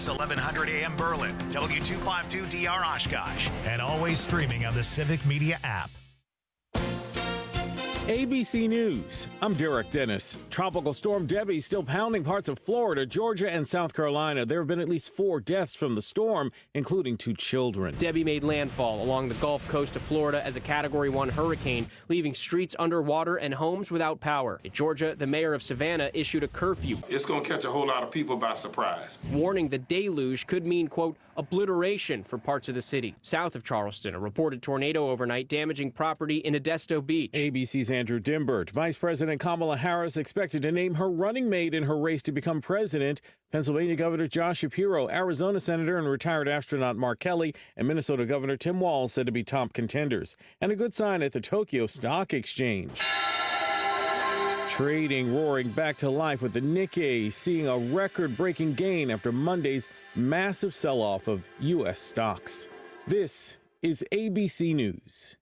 KFOX 1100 AM Berlin, W252DR Oshkosh, and always streaming on the Civic Media app. ABC News. I'm Derek Dennis. Tropical Storm Debbie still pounding parts of Florida, Georgia, and South Carolina. There have been at least 4 deaths from the storm, including 2 children. Debbie made landfall along the Gulf Coast of Florida as a Category 1 hurricane, leaving streets underwater and homes without power. In Georgia, the mayor of Savannah issued a curfew. It's going to catch a whole lot of people by surprise. Warning the deluge could mean, quote, obliteration for parts of the city. South of Charleston, a reported tornado overnight damaging property in Edisto Beach. ABC's Andrew Dimbert. Vice President Kamala Harris expected to name her running mate in her race to become president. Pennsylvania Governor Josh Shapiro, Arizona Senator and retired astronaut Mark Kelly, and Minnesota Governor Tim Walz said to be top contenders. And a good sign at the Tokyo Stock Exchange. Trading roaring back to life with the Nikkei seeing a record-breaking gain after Monday's massive sell-off of U.S. stocks. This is ABC News.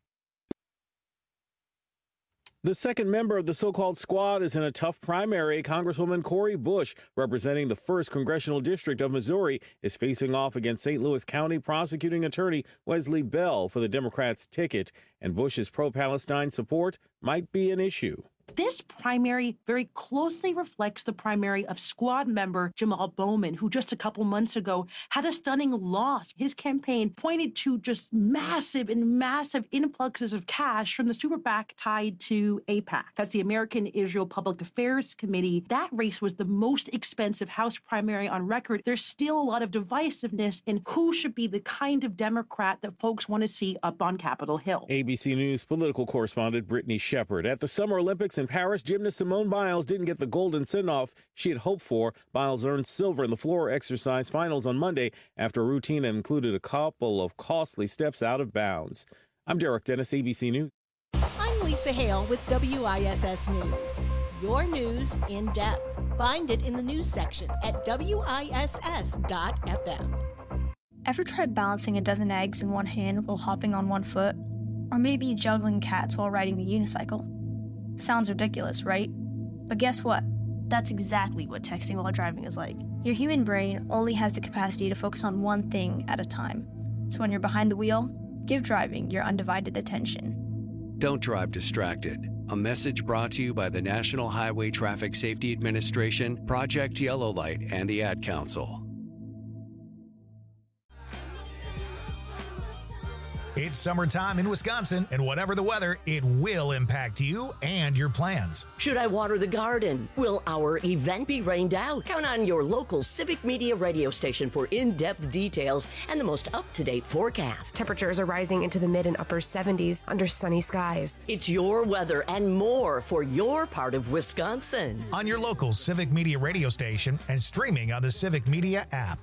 The second member of the so-called squad is in a tough primary. Congresswoman Cori Bush, representing the 1st Congressional District of Missouri, is facing off against St. Louis County prosecuting attorney Wesley Bell for the Democrats' ticket, and Bush's pro-Palestine support might be an issue. This primary very closely reflects the primary of squad member Jamal Bowman, who just a couple months ago had a stunning loss. His campaign pointed to just massive influxes of cash from the super PAC tied to AIPAC. That's the American Israel Public Affairs Committee. That race was the most expensive House primary on record. There's still a lot of divisiveness in who should be the kind of Democrat that folks want to see up on Capitol Hill. ABC News political correspondent Brittany Shepard. At the Summer Olympics in Paris, gymnast Simone Biles didn't get the golden send-off she had hoped for. Biles earned silver in the floor exercise finals on Monday after a routine that included a couple of costly steps out of bounds. I'm Derek Dennis, ABC News. I'm Lisa Hale with WISS News. Your news in depth. Find it in the news section at WISS.FM. Ever tried balancing a dozen eggs in one hand while hopping on one foot? Or maybe juggling cats while riding the unicycle? Sounds ridiculous, right? But guess what? That's exactly what texting while driving is like. Your human brain only has the capacity to focus on one thing at a time. So when you're behind the wheel, give driving your undivided attention. Don't drive distracted. A message brought to you by the National Highway Traffic Safety Administration, Project Yellow Light, and the Ad Council. It's summertime in Wisconsin, and whatever the weather, it will impact you and your plans. Should I water the garden? Will our event be rained out? Count on your local Civic Media radio station for in-depth details and the most up-to-date forecast. Temperatures are rising into the mid and upper 70s under sunny skies. It's your weather and more for your part of Wisconsin. On your local Civic Media radio station and streaming on the Civic Media app.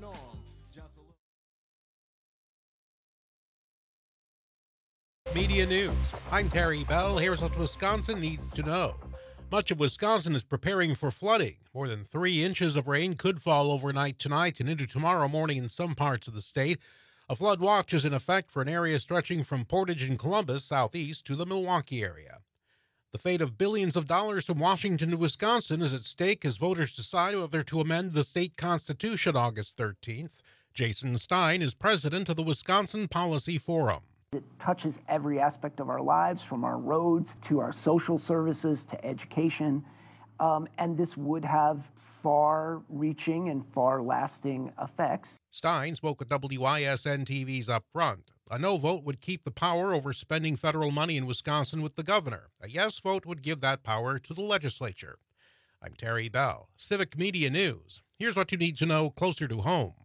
Media News. I'm Terry Bell. Here's what Wisconsin needs to know. Much of Wisconsin is preparing for flooding. More than 3 inches of rain could fall overnight tonight and into tomorrow morning in some parts of the state. A flood watch is in effect for an area stretching from Portage and Columbus southeast to the Milwaukee area. The fate of billions of dollars from Washington to Wisconsin is at stake as voters decide whether to amend the state constitution August 13th. Jason Stein is president of the Wisconsin Policy Forum. It touches every aspect of our lives, from our roads to our social services to education. And this would have far-reaching and far-lasting effects. Stein spoke at WISN TV's Up Front. A no vote would keep the power over spending federal money in Wisconsin with the governor. A yes vote would give that power to the legislature. I'm Terry Bell, Civic Media News. Here's what you need to know closer to home.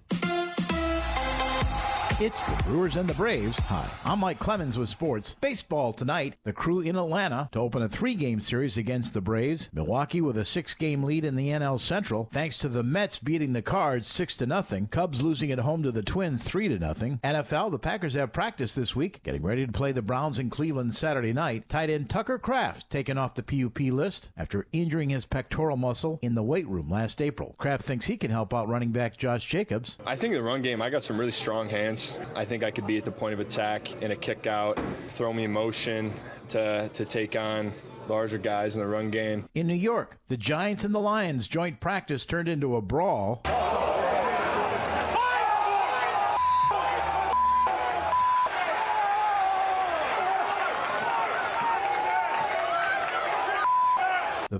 It's the Brewers and the Braves. Hi, I'm Mike Clemens with sports. Baseball tonight. The Crew in Atlanta to open a 3-game series against the Braves. Milwaukee with a 6-game lead in the NL Central, thanks to the Mets beating the Cards 6-0. Cubs losing at home to the Twins 3-0. NFL, the Packers have practice this week, getting ready to play the Browns in Cleveland Saturday night. Tight end Tucker Kraft taken off the PUP list after injuring his pectoral muscle in the weight room last April. Kraft thinks he can help out running back Josh Jacobs. I think in the run game, I got some really strong hands. I think I could be at the point of attack in a kick out, throw me in motion to take on larger guys in the run game. In New York, the Giants and the Lions joint practice turned into a brawl.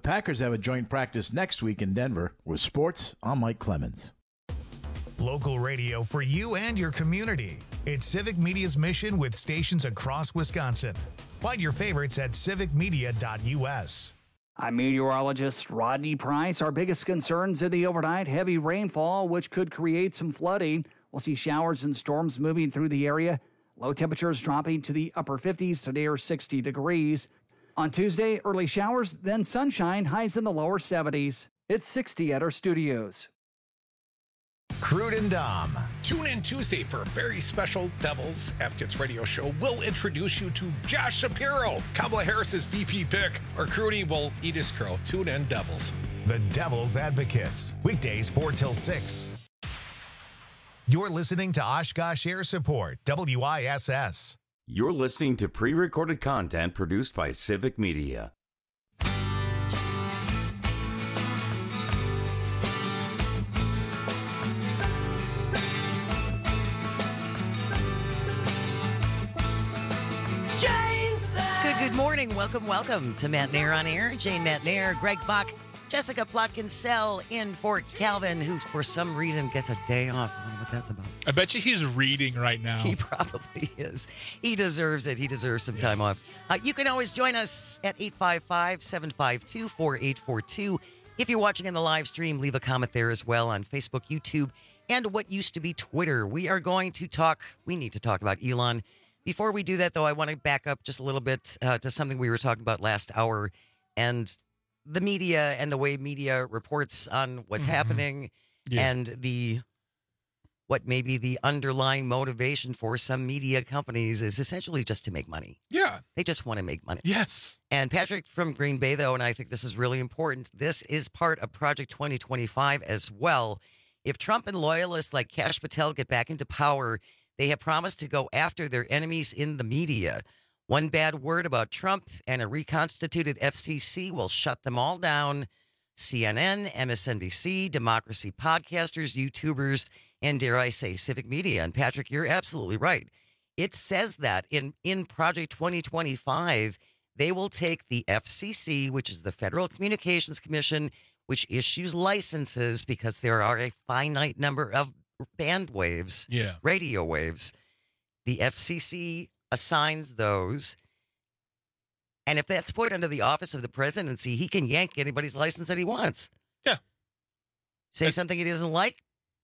Packers have a joint practice next week in Denver. With sports, I'm Mike Clemens. Local radio for you and your community. It's Civic Media's mission with stations across Wisconsin. Find your favorites at civicmedia.us. I'm meteorologist Rodney Price. Our biggest concerns in the overnight, heavy rainfall, which could create some flooding. We'll see showers and storms moving through the area. Low temperatures dropping to the upper 50s to near 60 degrees. On Tuesday, early showers, then sunshine, highs in the lower 70s. It's 60 at our studios. Crude and Dom. Tune in Tuesday for a very special Devils Advocates radio show. We'll introduce you to Josh Shapiro, Kamala Harris's VP pick. Or Crudy will eat his crow. Tune in, Devils. The Devils Advocates. Weekdays 4 till 6. You're listening to Oshkosh Air Support, WISS. You're listening to pre-recorded content produced by Civic Media. Good morning. Welcome to Matt Nair on Air. Jane Matt Nair, Greg Bach, Jessica Plotkin-Sell in for Calvin, who for some reason gets a day off. I don't know what that's about. I bet you he's reading right now. He probably is. He deserves it. He deserves some time off. You can always join us at 855-752-4842. If you're watching in the live stream, leave a comment there as well on Facebook, YouTube, and what used to be Twitter. We need to talk about Elon. Before we do that, though, I want to back up just a little bit to something we were talking about last hour, and the media and the way media reports on what's happening, and what may be the underlying motivation for some media companies is essentially just to make money. Yeah. They just want to make money. Yes. And Patrick from Green Bay, though, and I think this is really important, this is part of Project 2025 as well. If Trump and loyalists like Kash Patel get back into power, they have promised to go after their enemies in the media. One bad word about Trump and a reconstituted FCC will shut them all down. CNN, MSNBC, Democracy podcasters, YouTubers, and dare I say, Civic Media. And Patrick, you're absolutely right. It says that in Project 2025, they will take the FCC, which is the Federal Communications Commission, which issues licenses because there are a finite number of band waves, radio waves. The FCC assigns those. And if that's put under the office of the presidency, he can yank anybody's license that he wants. Yeah. Say something he doesn't like,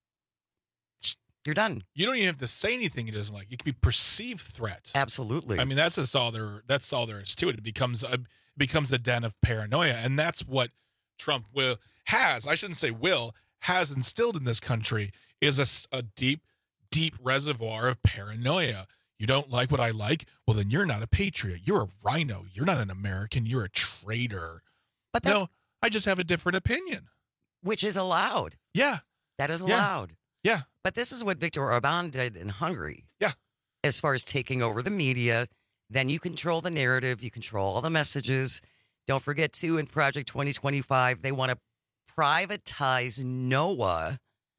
you're done. You don't even have to say anything he doesn't like. It could be perceived threat. Absolutely. I mean, that's all there is to it. It becomes a den of paranoia. And that's what Trump has instilled in this country, is a deep, deep reservoir of paranoia. You don't like what I like? Well, then you're not a patriot. You're a rhino. You're not an American. You're a traitor. But no, I just have a different opinion. Which is allowed. Yeah. That is allowed. Yeah. But this is what Viktor Orban did in Hungary. Yeah. As far as taking over the media, then you control the narrative. You control all the messages. Don't forget, too, in Project 2025, they want to privatize NOAA.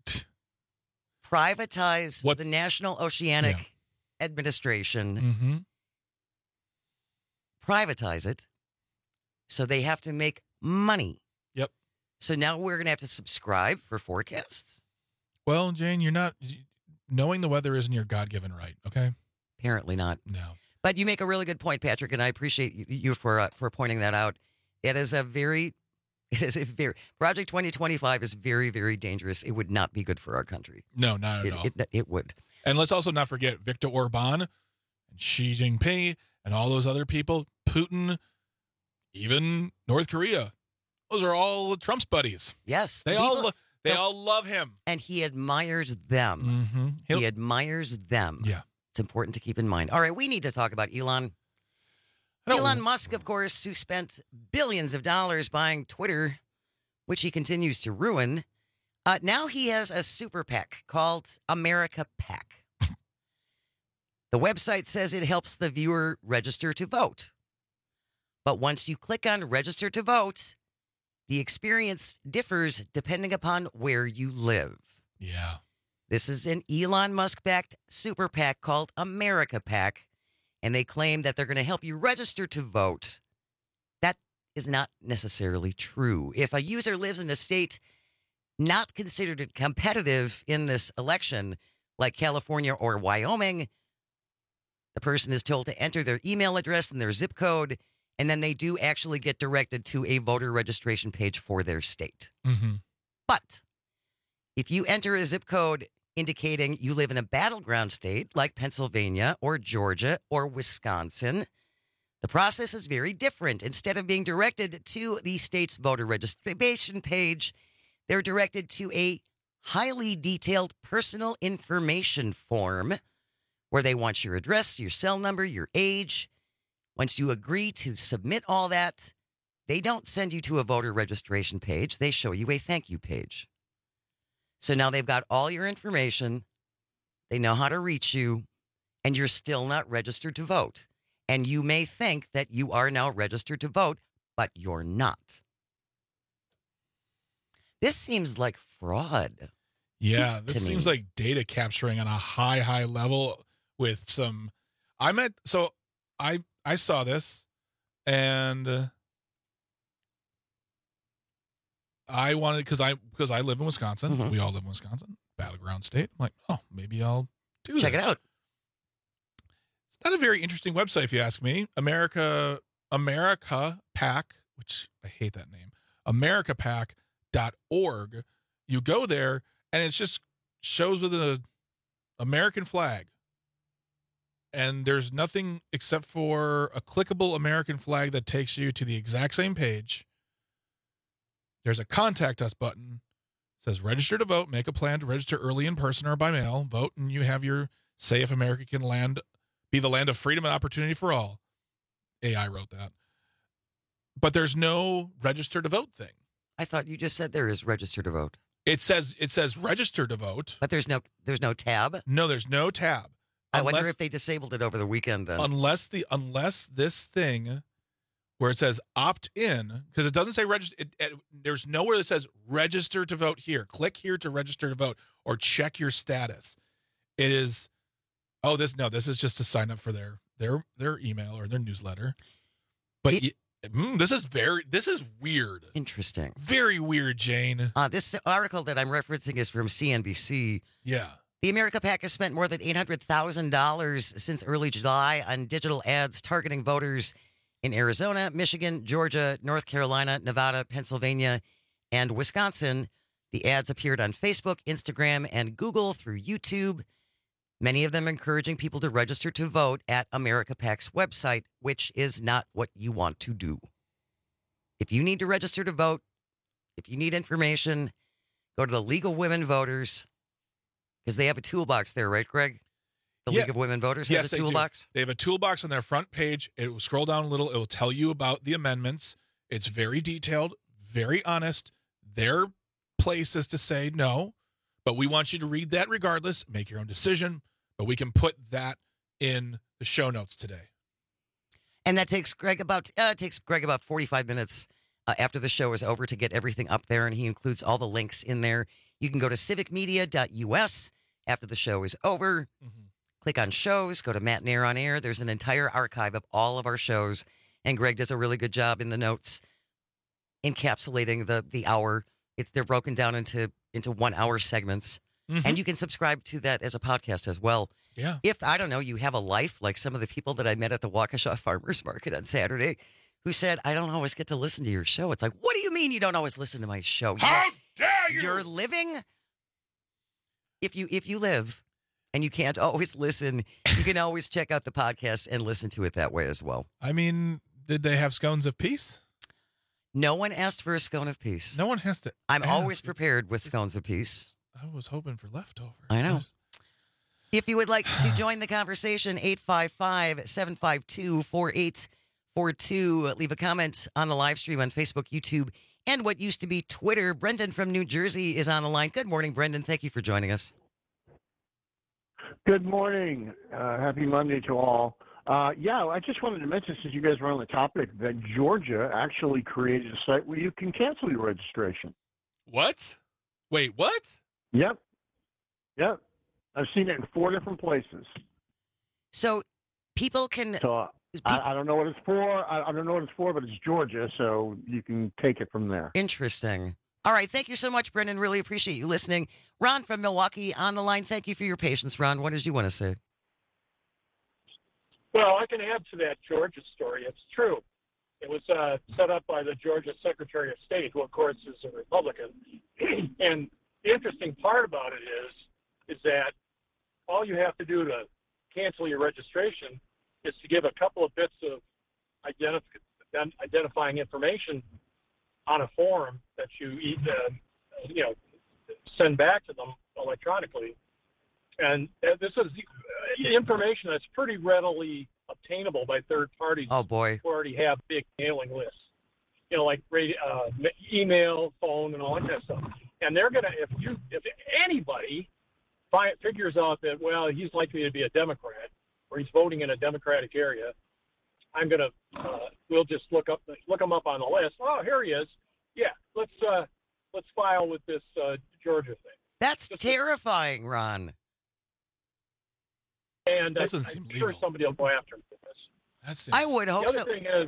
Privatize the National Oceanic Administration. Privatize it. So they have to make money. Yep. So now we're going to have to subscribe for forecasts. Well, Jane, you're not knowing the weather isn't your God-given right. Okay. Apparently not. No. But you make a really good point, Patrick, and I appreciate you for pointing that out. Project 2025 is very, very dangerous. It would not be good for our country. No, not at all. It would. And let's also not forget Viktor Orban and Xi Jinping and all those other people, Putin, even North Korea. Those are all Trump's buddies. Yes. They all love him. And he admires them. He admires them. Yeah. It's important to keep in mind. All right, we need to talk about Elon. Elon Musk, of course, who spent billions of dollars buying Twitter, which he continues to ruin. Now he has a super PAC called America PAC. The website says it helps the viewer register to vote. But once you click on register to vote, the experience differs depending upon where you live. Yeah. This is an Elon Musk-backed super PAC called America PAC. And they claim that they're going to help you register to vote. That is not necessarily true. If a user lives in a state not considered competitive in this election, like California or Wyoming, the person is told to enter their email address and their zip code, and then they do actually get directed to a voter registration page for their state. Mm-hmm. But if you enter a zip code indicating you live in a battleground state like Pennsylvania or Georgia or Wisconsin, the process is very different. Instead of being directed to the state's voter registration page, they're directed to a highly detailed personal information form where they want your address, your cell number, your age. Once you agree to submit all that, they don't send you to a voter registration page. They show you a thank you page. So now they've got all your information. They know how to reach you, and you're still not registered to vote. And you may think that you are now registered to vote, but you're not. This seems like fraud. Yeah, this seems like data capturing on a high level with some. I saw this, and I wanted because I live in Wisconsin. Mm-hmm. We all live in Wisconsin, battleground state. I'm like, oh, maybe I'll do Check it out. It's not a very interesting website, if you ask me. America PAC, which I hate that name. AmericaPAC.org. You go there, and it just shows with an American flag. And there's nothing except for a clickable American flag that takes you to the exact same page. There's a contact us button. It says register to vote, make a plan to register early in person or by mail, vote, and you have your say if America can be the land of freedom and opportunity for all. AI wrote that. But there's no register to vote thing. I thought you just said there is register to vote. It says register to vote. But there's no tab? No, there's no tab. I wonder if they disabled it over the weekend then. Unless this thing where it says opt in, because it doesn't say register. There's nowhere that says register to vote here. Click here to register to vote or check your status. It is, this is just to sign up for their email or their newsletter. But this is weird. Interesting. Very weird, Jane. This article that I'm referencing is from CNBC. Yeah. The America PAC has spent more than $800,000 since early July on digital ads targeting voters in Arizona, Michigan, Georgia, North Carolina, Nevada, Pennsylvania, and Wisconsin. The ads appeared on Facebook, Instagram, and Google through YouTube. Many of them encouraging people to register to vote at America PAC's website, which is not what you want to do. If you need to register to vote, if you need information, go to the League of Women Voters. Because they have a toolbox there, right, Greg? The League of Women Voters has a toolbox? They have a toolbox on their front page. It will scroll down a little. It will tell you about the amendments. It's very detailed, very honest. Their place is to say no, but we want you to read that regardless. Make your own decision, but we can put that in the show notes today. And that takes Greg about 45 minutes after the show is over to get everything up there, and he includes all the links in there. You can go to civicmedia.us after the show is over. Mm-hmm. Click on shows, go to Matt Nair on Air. There's an entire archive of all of our shows, and Greg does a really good job in the notes encapsulating the hour. They're broken down into 1 hour segments, and you can subscribe to that as a podcast as well. Yeah. If, I don't know, you have a life like some of the people that I met at the Waukesha Farmers Market on Saturday who said, I don't always get to listen to your show. It's like, what do you mean you don't always listen to my show? How dare you? You're living. If you live and you can't always listen, you can always check out the podcast and listen to it that way as well. I mean, did they have scones of peace? No one asked for a scone of peace. No one has to. I'm always prepared with scones of peace. I was hoping for leftovers. I know. If you would like to join the conversation, 855-752-4842. Leave a comment on the live stream on Facebook, YouTube, and what used to be Twitter. Brendan from New Jersey is on the line. Good morning, Brendan. Thank you for joining us. Good morning. Happy Monday to all. I just wanted to mention, since you guys were on the topic, that Georgia actually created a site where you can cancel your registration. What? Wait, what? Yep. I've seen it in 4 different places. So people can I don't know what it's for. I don't know what it's for, but it's Georgia, so you can take it from there. Interesting. All right. Thank you so much, Brendan. Really appreciate you listening. Ron from Milwaukee on the line. Thank you for your patience, Ron. What did you want to say? Well, I can add to that Georgia story. It's true. It was set up by the Georgia Secretary of State, who, of course, is a Republican. And the interesting part about it is that all you have to do to cancel your registration is to give a couple of bits of identifying information on a form that you send back to them electronically. And this is information that's pretty readily obtainable by third parties. Oh, boy. Who already have big mailing lists, like email, phone, and all that kind of stuff. And they're going to, if anybody figures out that, well, he's likely to be a Democrat or he's voting in a Democratic area, we'll just look him up on the list. Oh, here he is. Yeah, let's file with this Georgia thing. That's terrifying, Ron. And I'm sure somebody will go after him for this. I would hope so. The other thing is,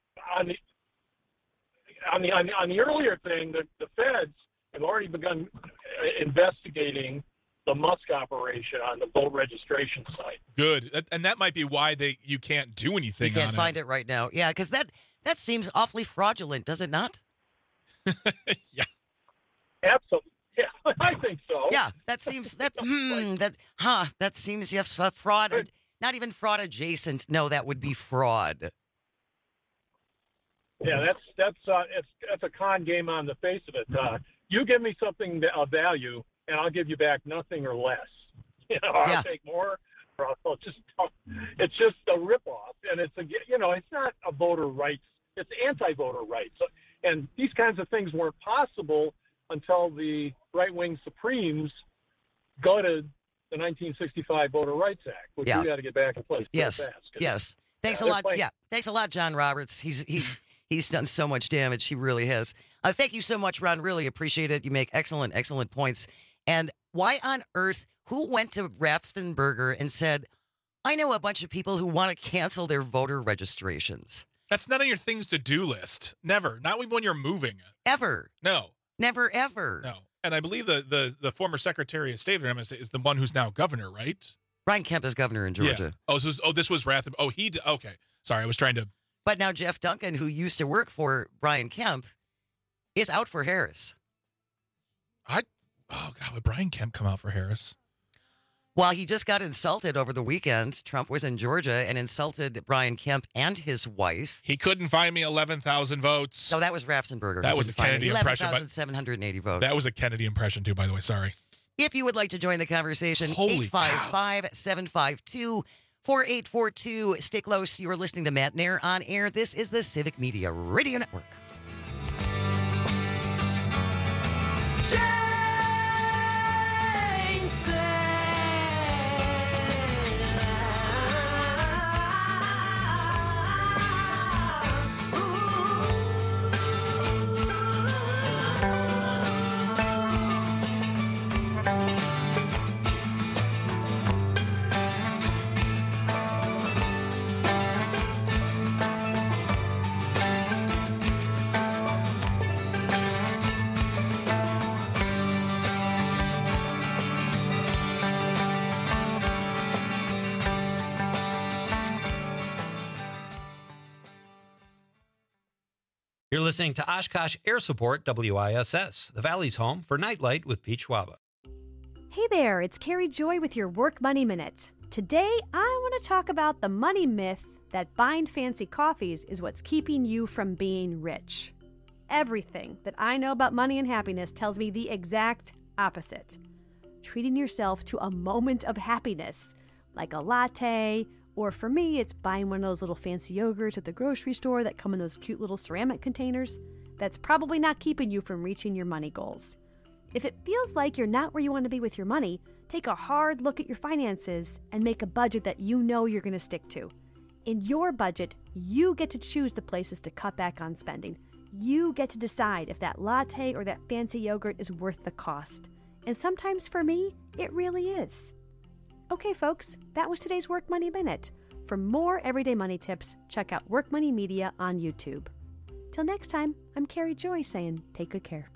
on the earlier thing, the feds have already begun investigating the Musk operation on the vote registration site. Good, and that might be why you can't do anything. You can't find it right now. Yeah, because that seems awfully fraudulent, does it not? Yeah, absolutely. Yeah, I think so. Yeah, that seems that seems yes, fraud. Not even fraud adjacent. No, that would be fraud. Yeah, that's a con game on the face of it. You give me something of value, and I'll give you back nothing or less. I'll take more, or I'll just. It's just a ripoff, and it's not a voter rights. It's anti-voter rights, and these kinds of things weren't possible until the right-wing Supremes gutted the 1965 Voter Rights Act, which we got to get back in place. Yes, fast, yes. Thanks a lot. Yeah, thanks a lot, John Roberts. He's done so much damage. He really has. Thank you so much, Ron. Really appreciate it. You make excellent points. And why on earth, who went to Raffensperger and said, I know a bunch of people who want to cancel their voter registrations? That's not on your things to do list. Never. Not when you're moving. Ever. No. Never, ever. No. And I believe the former Secretary of State is the one who's now governor, right? Brian Kemp is governor in Georgia. Yeah. This was Rath. Oh, okay. Sorry, I was trying to. But now Jeff Duncan, who used to work for Brian Kemp, is out for Harris. Would Brian Kemp come out for Harris? Well, he just got insulted over the weekend. Trump was in Georgia and insulted Brian Kemp and his wife. He couldn't find me 11,000 votes. No, that was Raffensperger. That was a Kennedy impression. 11,780 votes. That was a Kennedy impression, too, by the way. Sorry. If you would like to join the conversation, 855-752-4842. Stay close. You are listening to Matt Nair on air. This is the Civic Media Radio Network. You're listening to Oshkosh Air Support WISS, the Valley's home for Nightlight with Pete Schwaba. Hey there, it's Carrie Joy with your Work Money Minute. Today, I want to talk about the money myth that buying fancy coffees is what's keeping you from being rich. Everything that I know about money and happiness tells me the exact opposite. Treating yourself to a moment of happiness, like a latte, or for me, it's buying one of those little fancy yogurts at the grocery store that come in those cute little ceramic containers. That's probably not keeping you from reaching your money goals. If it feels like you're not where you want to be with your money, take a hard look at your finances and make a budget that you know you're going to stick to. In your budget, you get to choose the places to cut back on spending. You get to decide if that latte or that fancy yogurt is worth the cost. And sometimes for me, it really is. Okay, folks, that was today's Work Money Minute. For more everyday money tips, check out Work Money Media on YouTube. Till next time, I'm Carrie Joy saying take good care.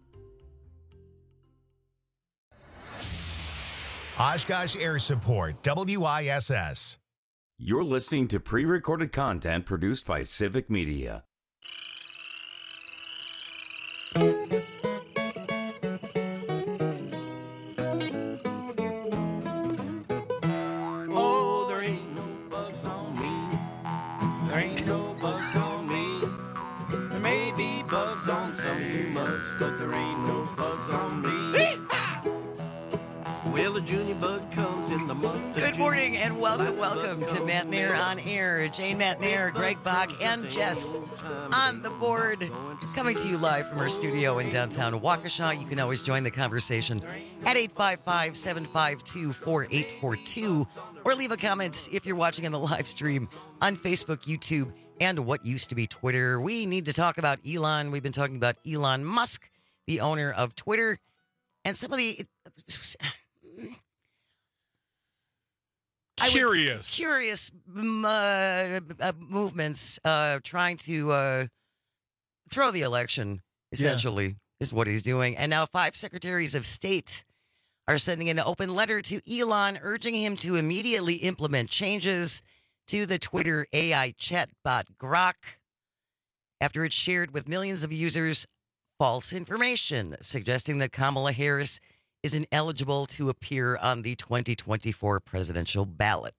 Oshkosh Air Support, WISS. You're listening to pre-recorded content produced by Civic Media. Oh, there ain't no bugs on me. There ain't no bugs on me. There may be bugs on some new mugs, but there ain't no bugs on me. Well, a junior bug comes in the month of Good morning and welcome to Matt Nair on Air. Jane Matt Nair, Greg Bach, and Jess on the board. Coming to you live from our studio in downtown Waukesha. You can always join the conversation at 855-752-4842 or leave a comment if you're watching in the live stream on Facebook, YouTube, and what used to be Twitter. We need to talk about Elon. We've been talking about Elon Musk, the owner of Twitter, and some of the curious movements trying to throw the election, essentially, is what he's doing. And now 5 secretaries of state are sending an open letter to Elon urging him to immediately implement changes to the Twitter AI chatbot Grok after it shared with millions of users false information, suggesting that Kamala Harris is ineligible to appear on the 2024 presidential ballot.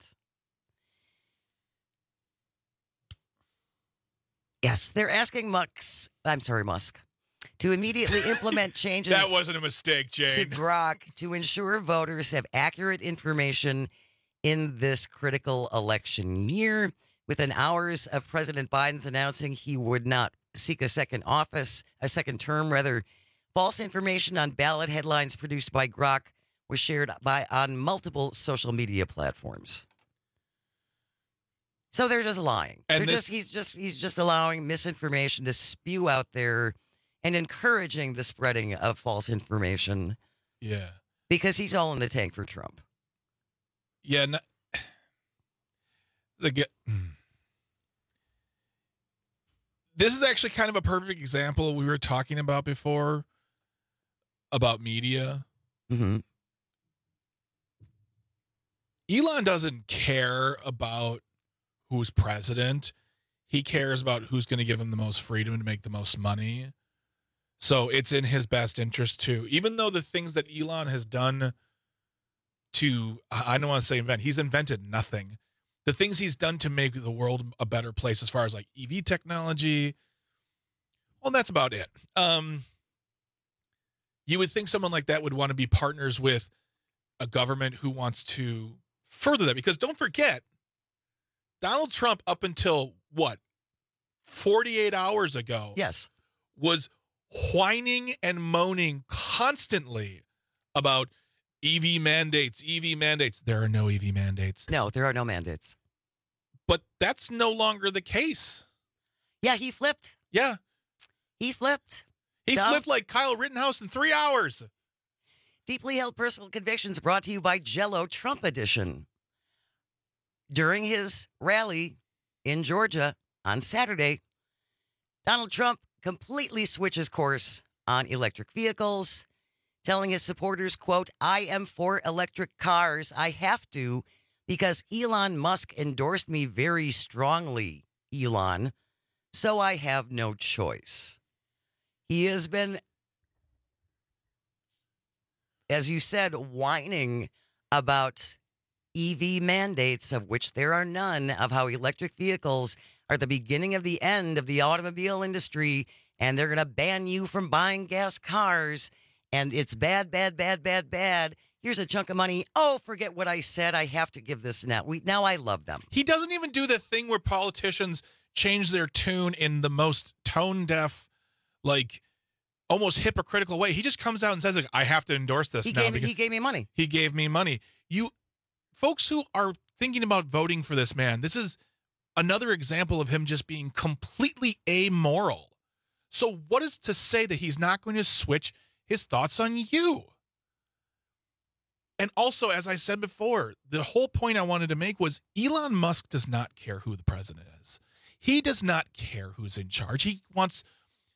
Yes, they're asking Musk to immediately implement changes. That wasn't a mistake, Jane. To Grok to ensure voters have accurate information in this critical election year. Within hours of President Biden's announcing he would not seek a second term. False information on ballot headlines produced by Grok was shared on multiple social media platforms. So they're just lying. And he's just allowing misinformation to spew out there and encouraging the spreading of false information. Yeah. Because he's all in the tank for Trump. Yeah. This is actually kind of a perfect example we were talking about before about media. Mm-hmm. Elon doesn't care about who's president. He cares about who's going to give him the most freedom to make the most money. So it's in his best interest too. Even though the things that Elon has done I don't want to say invent, he's invented nothing. The things he's done to make the world a better place as far as like EV technology, well, that's about it. You would think someone like that would want to be partners with a government who wants to further that. Because don't forget, Donald Trump, up until 48 hours ago, was whining and moaning constantly about EV mandates. There are no EV mandates. No, there are no mandates. But that's no longer the case. Yeah, he flipped. Yeah. He flipped. He flipped like Kyle Rittenhouse in 3 hours. Deeply held personal convictions brought to you by Jell-O Trump Edition. During his rally in Georgia on Saturday, Donald Trump completely switches course on electric vehicles, telling his supporters, quote, "I am for electric cars. I have to because Elon Musk endorsed me very strongly, Elon, so I have no choice." He has been, as you said, whining about EV mandates, of which there are none, of how electric vehicles are the beginning of the end of the automobile industry, and they're going to ban you from buying gas cars, and it's bad, bad, bad, bad, bad. Here's a chunk of money. Oh, forget what I said. I have to give this now. Now I love them. He doesn't even do the thing where politicians change their tune in the most tone-deaf, like, almost hypocritical way. He just comes out and says, like, I have to endorse this now. He gave me money. He gave me money. You folks who are thinking about voting for this man, this is another example of him just being completely amoral. So what is to say that he's not going to switch his thoughts on you? And also, as I said before, the whole point I wanted to make was Elon Musk does not care who the president is. He does not care who's in charge. He wants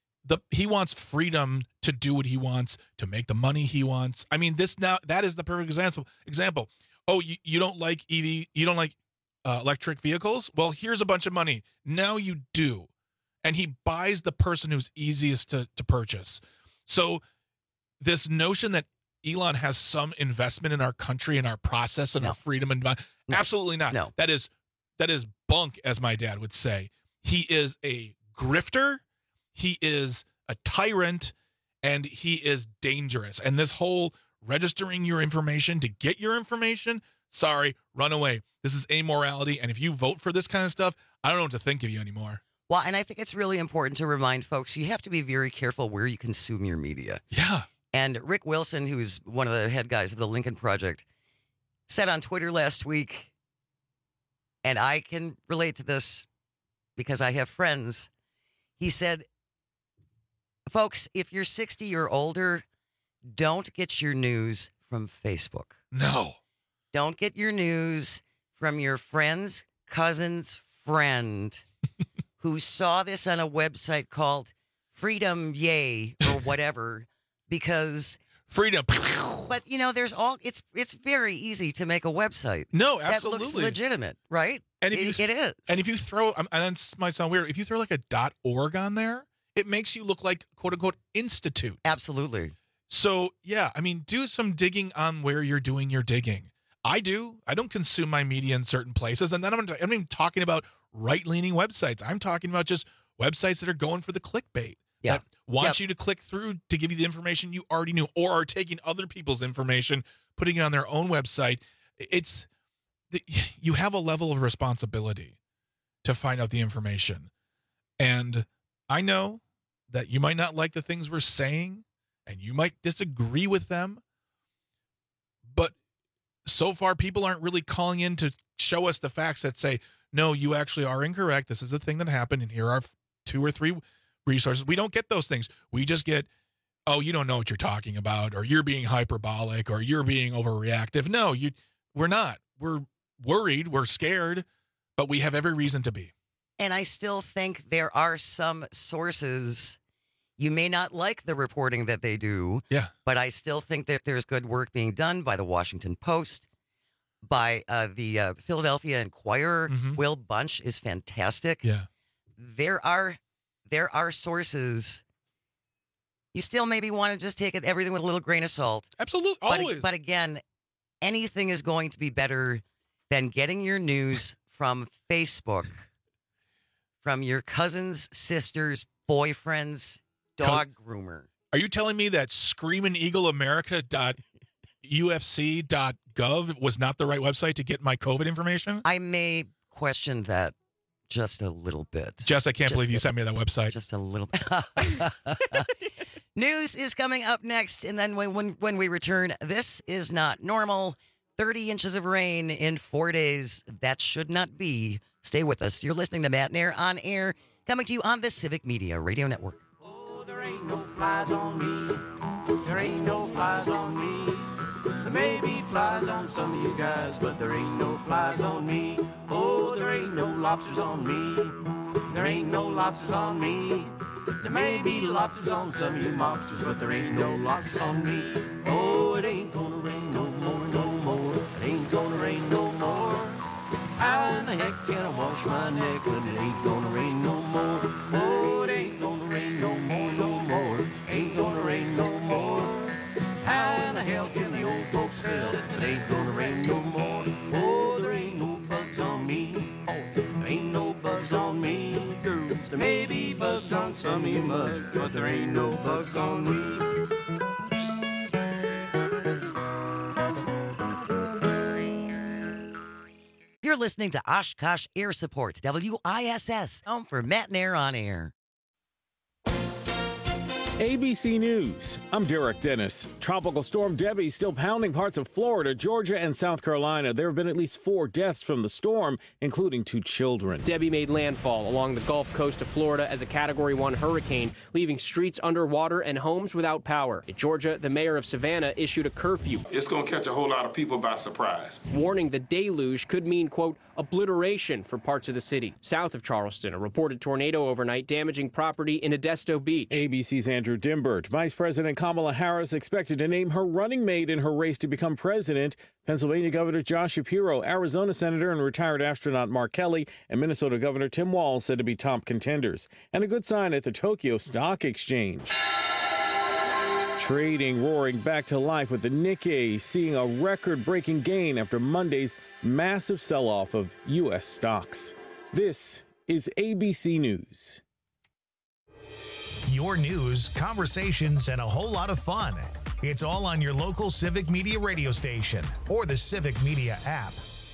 freedom to do what he wants, to make the money he wants. I mean, that is the perfect example. Oh, you don't like EV, you don't like electric vehicles? Well, here's a bunch of money. Now you do. And he buys the person who's easiest to purchase. So this notion that Elon has some investment in our country and our process and our freedom and absolutely not. No. That is bunk, as my dad would say. He is a grifter, he is a tyrant, and he is dangerous. And this whole registering your information to get your information, sorry, run away. This is amorality, and if you vote for this kind of stuff, I don't know what to think of you anymore. Well, and I think it's really important to remind folks, you have to be very careful where you consume your media. Yeah. And Rick Wilson, who's one of the head guys of the Lincoln Project, said on Twitter last week, and I can relate to this because I have friends. He said, folks, if you're 60 or older, don't get your news from Facebook. No. Don't get your news from your friend's cousin's friend who saw this on a website called Freedom Yay or whatever. Because freedom, but it's very easy to make a website. No, absolutely, that looks legitimate, right? And it is. And if you throw, and this might sound weird, if you throw like a .org on there, it makes you look like quote unquote institute. Absolutely. So yeah, I mean, do some digging on where you're doing your digging. I do. I don't consume my media in certain places, and then I'm not even talking about right-leaning websites. I'm talking about just websites that are going for the clickbait. Yeah. That want you to click through to give you the information you already knew, or are taking other people's information, putting it on their own website. You have a level of responsibility to find out the information. And I know that you might not like the things we're saying, and you might disagree with them, but so far people aren't really calling in to show us the facts that say, no, you actually are incorrect. This is a thing that happened, and here are 2 or 3 resources. We don't get those things. We just get, oh, you don't know what you're talking about, or you're being hyperbolic, or you're being overreactive. No, we're not. We're worried, we're scared, but we have every reason to be. And I still think there are some sources, you may not like the reporting that they do, but I still think that there's good work being done by the Washington Post, by the Philadelphia Inquirer. Will Bunch is fantastic. Yeah. There are sources. You still maybe want to just take everything with a little grain of salt. Absolutely, always. But again, anything is going to be better than getting your news from Facebook, from your cousin's sister's boyfriend's dog groomer. Are you telling me that screamingeagleamerica.ufc.gov was not the right website to get my COVID information? I may question that. Just a little bit. Jess, I can't believe you sent me that website. Just a little bit. News is coming up next, and then when we return, this is not normal. 30 inches of rain in 4 days. That should not be. Stay with us. You're listening to Matt Nair on air, coming to you on the Civic Media Radio Network. Oh, there ain't no flies on me. There ain't no flies on me. There may be flies on some of you guys, but there ain't no flies on me. Oh, there ain't no lobsters on me. There ain't no lobsters on me. There may be lobsters on some of you mobsters, but there ain't no lobsters on me. Oh, it ain't gonna rain no more, no more. It ain't gonna rain no more. How in the heck can I wash my neck when it ain't gonna rain no more? Oh, it ain't gonna rain no more, no more. Ain't gonna rain no more. How in the hell can the old folks tell that it ain't gonna rain no more? Oh, there ain't no bugs on me. There ain't no bugs on me, girls. There may be bugs on some of you mugs, but there ain't no bugs on me. You're listening to Oshkosh Air Support, WISS, home for Matt Nair on air. ABC News. I'm Derek Dennis. Tropical storm Debbie still pounding parts of Florida, Georgia, and South Carolina. There have been at least 4 deaths from the storm, including 2 children. Debbie made landfall along the Gulf Coast of Florida as a Category 1 hurricane, leaving streets underwater and homes without power. In Georgia, the mayor of Savannah issued a curfew. It's going to catch a whole lot of people by surprise. Warning the deluge could mean, quote, obliteration for parts of the city. South of Charleston, a reported tornado overnight damaging property in Edisto Beach. ABC's Andrew Dimbert. Vice President Kamala Harris expected to name her running mate in her race to become president. Pennsylvania Governor Josh Shapiro, Arizona Senator and retired astronaut Mark Kelly, and Minnesota Governor Tim Walz said to be top contenders. And a good sign at the Tokyo Stock Exchange. Trading roaring back to life with the Nikkei seeing a record-breaking gain after Monday's massive sell-off of U.S. stocks. This is ABC News. Your news, conversations, and a whole lot of fun. It's all on your local Civic Media radio station or the Civic Media app.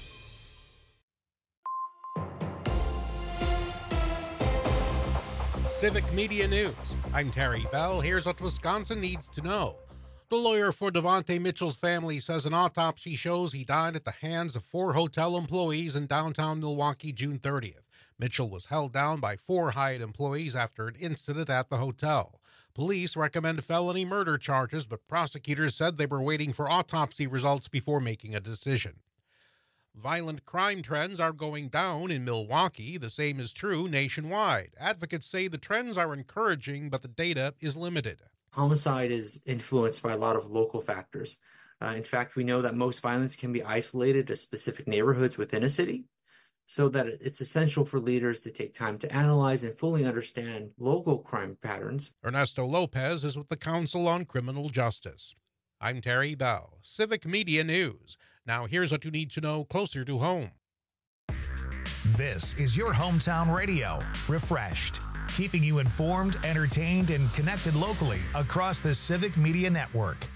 Civic Media News. I'm Terry Bell. Here's what Wisconsin needs to know. The lawyer for Devontae Mitchell's family says an autopsy shows he died at the hands of 4 hotel employees in downtown Milwaukee June 30th. Mitchell was held down by 4 Hyatt employees after an incident at the hotel. Police recommend felony murder charges, but prosecutors said they were waiting for autopsy results before making a decision. Violent crime trends are going down in Milwaukee. The same is true nationwide. Advocates say the trends are encouraging, but the data is limited. Homicide is influenced by a lot of local factors. In fact, we know that most violence can be isolated to specific neighborhoods within a city, so that it's essential for leaders to take time to analyze and fully understand local crime patterns. Ernesto Lopez is with the Council on Criminal Justice. I'm Terry Bell, Civic Media News. Now here's what you need to know closer to home. This is your hometown radio, refreshed, keeping you informed, entertained, and connected locally across the Civic Media Network.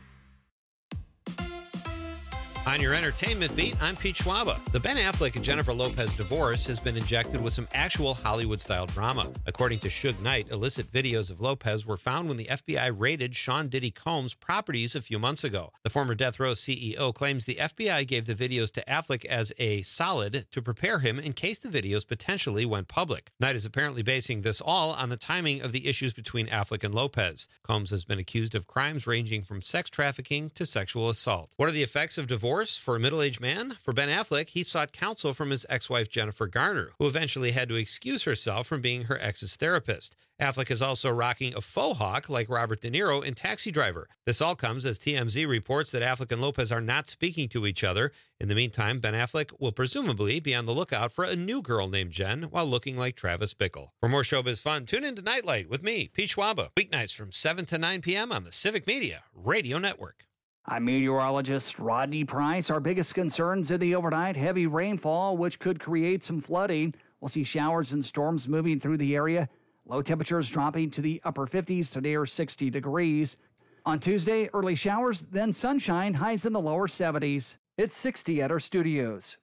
On your entertainment beat, I'm Pete Schwaba. The Ben Affleck and Jennifer Lopez divorce has been injected with some actual Hollywood-style drama. According to Suge Knight, illicit videos of Lopez were found when the FBI raided Sean Diddy Combs' properties a few months ago. The former Death Row CEO claims the FBI gave the videos to Affleck as a solid to prepare him in case the videos potentially went public. Knight is apparently basing this all on the timing of the issues between Affleck and Lopez. Combs has been accused of crimes ranging from sex trafficking to sexual assault. What are the effects of divorce for a middle-aged man? For Ben Affleck, he sought counsel from his ex-wife Jennifer Garner, who eventually had to excuse herself from being her ex's therapist. Affleck is also rocking a faux hawk like Robert De Niro in Taxi Driver. This all comes as TMZ reports that Affleck and Lopez are not speaking to each other. In the meantime, Ben Affleck will presumably be on the lookout for a new girl named Jen while looking like Travis Bickle. For more showbiz fun, tune in to Nightlight with me, Pete Schwaba, weeknights from 7 to 9 p.m. on the Civic Media Radio Network. I'm meteorologist Rodney Price. Our biggest concerns in the overnight, heavy rainfall, which could create some flooding. We'll see showers and storms moving through the area. Low temperatures dropping to the upper 50s to near 60 degrees. On Tuesday, early showers, then sunshine, highs in the lower 70s. It's 60 at our studios.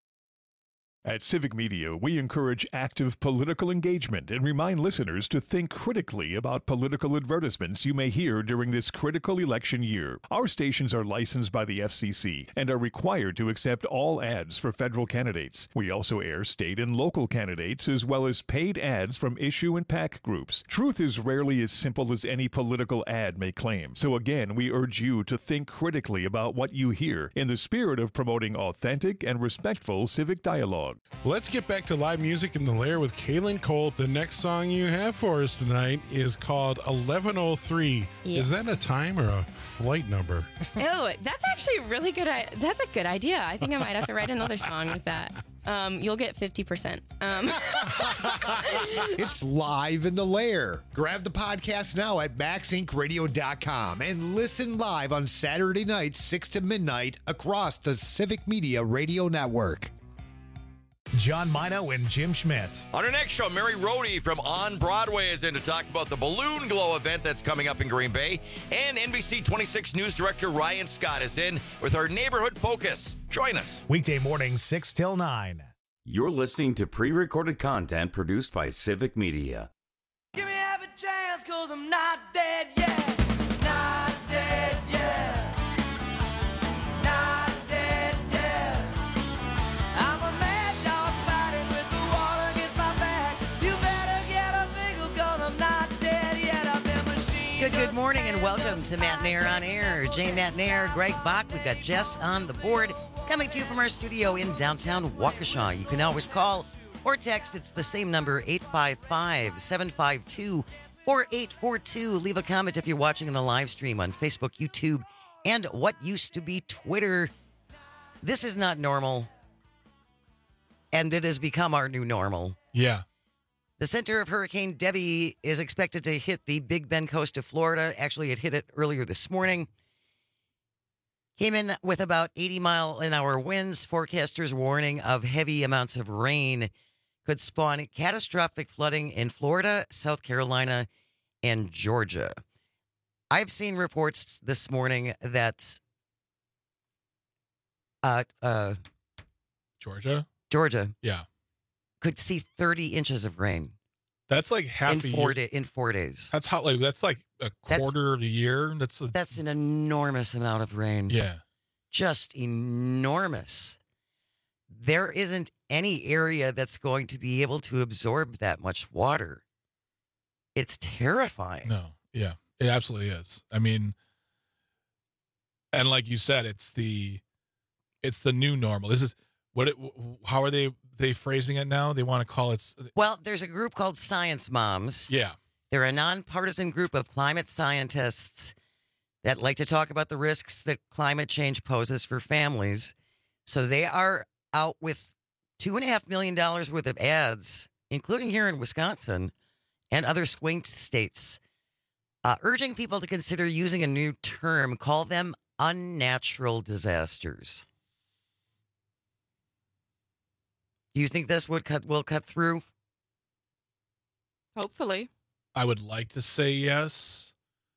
At Civic Media, we encourage active political engagement and remind listeners to think critically about political advertisements you may hear during this critical election year. Our stations are licensed by the FCC and are required to accept all ads for federal candidates. We also air state and local candidates as well as paid ads from issue and PAC groups. Truth is rarely as simple as any political ad may claim. So again, we urge you to think critically about what you hear in the spirit of promoting authentic and respectful civic dialogue. Let's get back to live music in the Lair with Kaylin Cole. The next song you have for us tonight is called 1103. Yes. Is that a time or a flight number? Oh, that's actually really good. That's a good idea. I think I might have to write another song with that. You'll get 50%. It's live in the Lair. Grab the podcast now at MaxIncRadio.com and listen live on Saturday nights, 6 to midnight across the Civic Media Radio Network. John Mino and Jim Schmidt. On our next show, Mary Rohde from On Broadway is in to talk about the Balloon Glow event that's coming up in Green Bay. And NBC 26 News Director Ryan Scott is in with our Neighborhood Focus. Join us. Weekday mornings, 6 till 9. You're listening to pre-recorded content produced by Civic Media. Give me half a chance, 'cause I'm not dead. morning and welcome to Matt Nair on Air. Jay Matt Nair, Greg Bach. We've got Jess on the board coming to you from our studio in downtown Waukesha. You can always call or text. It's the same number, 855-752-4842. Leave a comment if you're watching in the live stream on Facebook, YouTube, and what used to be Twitter. This is not normal, and it has become our new normal. Yeah. The center of Hurricane Debbie is expected to hit the Big Bend coast of Florida. Actually, it hit it earlier this morning. Came in with about 80-mile-an-hour winds. Forecasters warning of heavy amounts of rain could spawn catastrophic flooding in Florida, South Carolina, and Georgia. I've seen reports this morning that Georgia? Yeah. Could see 30 inches of rain. That's like half in a four year. In 4 days. That's how that's like a quarter of the year. That's an enormous amount of rain. Yeah. Just enormous. There isn't any area that's going to be able to absorb that much water. It's terrifying. No. Yeah. It absolutely is. I mean, and like you said, it's the new normal. This is how are they phrasing it now? They want to call it. Well, there's a group called Science Moms. Yeah. They're a nonpartisan group of climate scientists that like to talk about the risks that climate change poses for families. So they are out with $2.5 million worth of ads, including here in Wisconsin and other swing states, urging people to consider using a new term, call them unnatural disasters. Do you think this will cut through? Hopefully. I would like to say yes.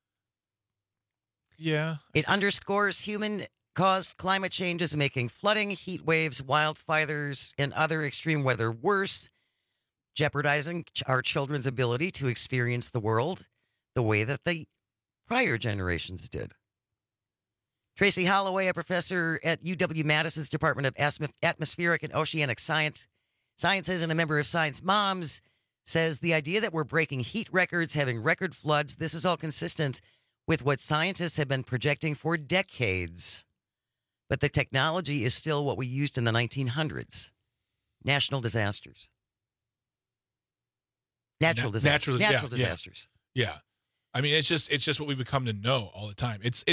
Yeah. It underscores human-caused climate changes making flooding, heat waves, wildfires, and other extreme weather worse, jeopardizing our children's ability to experience the world the way that the prior generations did. Tracy Holloway, a professor at UW-Madison's Department of Atmospheric and Oceanic Sciences and a member of Science Moms, says the idea that we're breaking heat records, having record floods, this is all consistent with what scientists have been projecting for decades. But the technology is still what we used in the 1900s. National disasters. Natural disasters. Natural disasters. Yeah. I mean, it's just what we've become to know all the time. It's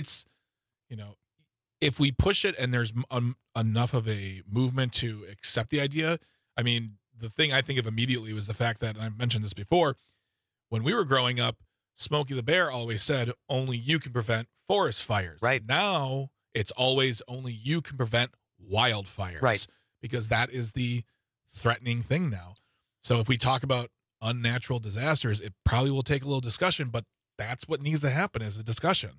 if we push it and there's enough of a movement to accept the idea. I mean, the thing I think of immediately was the fact that, and I've mentioned this before, when we were growing up, Smokey the Bear always said, only you can prevent forest fires. Right. Now, it's always only you can prevent wildfires. Right. Because that is the threatening thing now. So if we talk about unnatural disasters, it probably will take a little discussion, but that's what needs to happen is a discussion.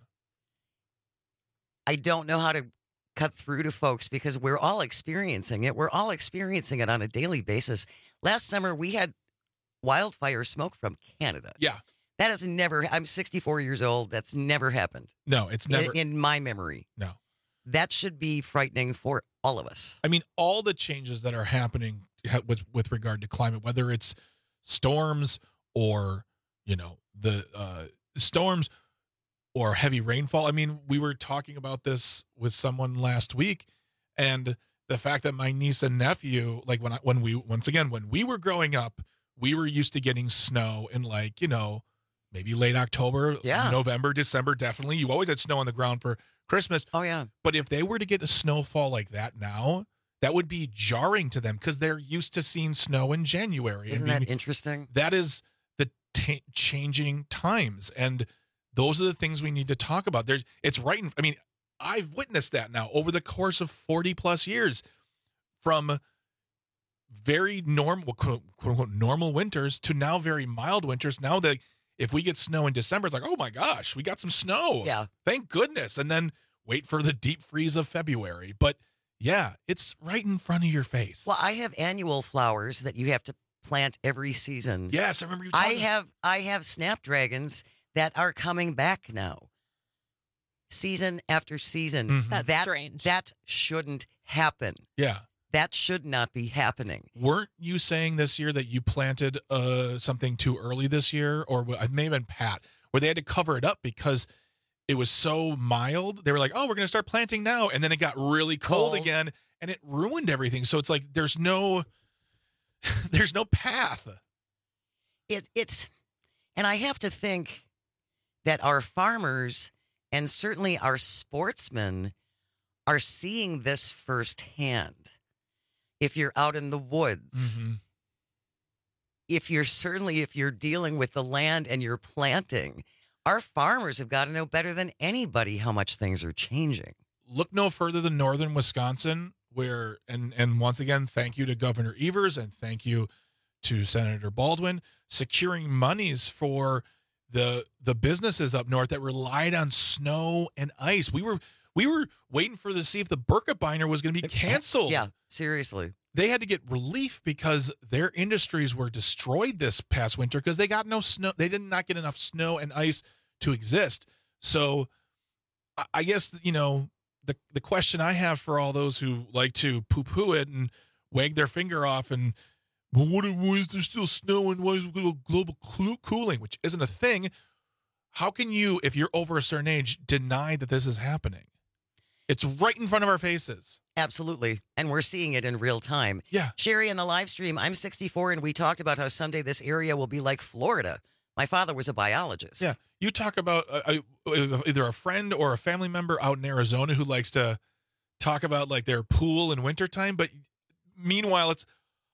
I don't know how to cut through to folks because we're all experiencing it. We're all experiencing it on a daily basis. Last summer, we had wildfire smoke from Canada. Yeah. That has never, I'm 64 years old. That's never happened. No, it's never. In my memory. No. That should be frightening for all of us. I mean, all the changes that are happening with regard to climate, whether it's storms or, the storms or heavy rainfall. I mean, we were talking about this with someone last week, and the fact that my niece and nephew, like when we were growing up, we were used to getting snow in maybe late October, November, December, definitely. You always had snow on the ground for Christmas. Oh, yeah. But if they were to get a snowfall like that now, that would be jarring to them because they're used to seeing snow in January. Isn't that interesting? That is the changing times, and those are the things we need to talk about. It's right. I've witnessed that now over the course of 40 plus years, from very normal, quote unquote, normal winters to now very mild winters. Now that if we get snow in December, it's like, oh my gosh, we got some snow. Yeah. Thank goodness. And then wait for the deep freeze of February. But yeah, it's right in front of your face. Well, I have annual flowers that you have to plant every season. Yes, I remember you talking. I have snapdragons that are coming back now. Season after season. Mm-hmm. That's strange. That shouldn't happen. Yeah. That should not be happening. Weren't you saying this year that you planted something too early this year? Or it may have been Pat. where they had to cover it up because it was so mild. They were like, oh, we're going to start planting now. And then it got really cold again and it ruined everything. So it's like there's no path. It's and I have to think that our farmers and certainly our sportsmen are seeing this firsthand. If you're out in the woods, if you're dealing with the land and you're planting, our farmers have got to know better than anybody how much things are changing. Look no further than northern Wisconsin, where and once again, thank you to Governor Evers and thank you to Senator Baldwin, securing monies for the businesses up north that relied on snow and ice. We were waiting to see if the Birkebeiner was going to be canceled. Yeah, seriously. They had to get relief because their industries were destroyed this past winter because they got no snow. They did not get enough snow and ice to exist. So I guess, the question I have for all those who like to poo-poo it and wag their finger off and, well, why is there still snow and why is global cooling, which isn't a thing? How can you, if you're over a certain age, deny that this is happening? It's right in front of our faces. Absolutely. And we're seeing it in real time. Yeah. Sherry, in the live stream, I'm 64, and we talked about how someday this area will be like Florida. My father was a biologist. Yeah. You talk about either a friend or a family member out in Arizona who likes to talk about like their pool in wintertime, but meanwhile, it's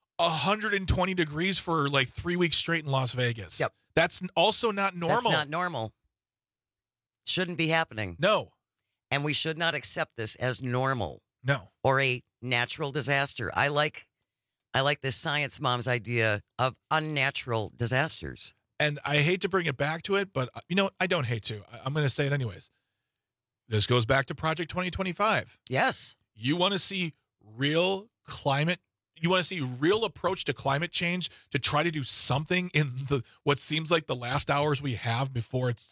120 degrees for like 3 weeks straight in Las Vegas. Yep. That's also not normal. That's not normal. Shouldn't be happening. No. And we should not accept this as normal. No. Or a natural disaster. I like this science mom's idea of unnatural disasters. And I hate to bring it back to it, but I don't hate to. I'm going to say it anyways. This goes back to Project 2025. Yes. You want to see real climate. You want to see real approach to climate change to try to do something in what seems like the last hours we have before it's